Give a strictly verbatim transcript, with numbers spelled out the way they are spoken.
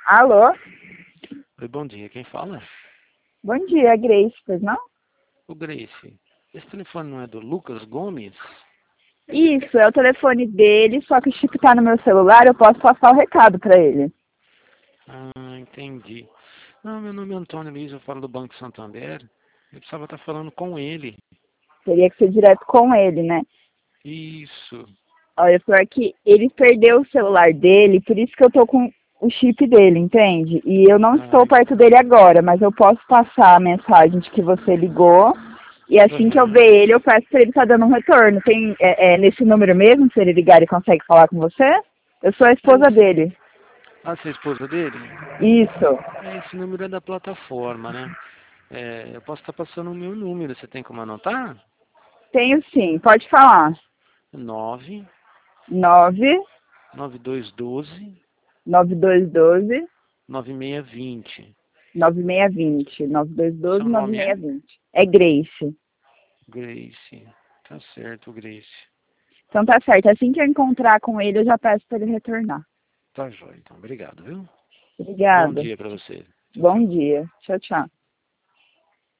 Alô? Oi, bom dia. Quem fala? Bom dia, Grace, pois não? O Grace. Esse telefone não é do Lucas Gomes? Isso, é o telefone dele, só que o chip tá no meu celular, eu posso passar o recado pra ele. Ah, entendi. Não, meu nome é Antônio Luiz, eu falo do Banco Santander. Eu precisava estar falando com ele. Teria que ser direto com ele, né? Isso. Olha, pior que ele perdeu o celular dele, por isso que eu tô com o chip dele, entende? E eu não estou Ai, perto dele agora, mas eu posso passar a mensagem de que você ligou. E assim que eu aham. ver ele, eu peço pra ele estar dando um retorno. Tem, é, é nesse número mesmo, se ele ligar, ele consegue falar com você? Eu sou a É esposa esse... dele. Ah, você é a esposa dele? Isso. É, esse número é da plataforma, né? É, eu posso estar passando o meu número. Você tem como anotar? Tenho sim, pode falar. Nove Nove nove dois doze nove dois doze nove seis vinte. nove seis vinte. Nove dois doze Seu nove nome é? seis vinte. É Grace. Grace. Tá certo, Grace. Então tá certo. Assim que eu encontrar com ele, eu já peço para ele retornar. Tá jóia, então. Obrigado, viu? Bom Obrigada. dia pra você. Tchau, Bom tchau. dia. Tchau, tchau.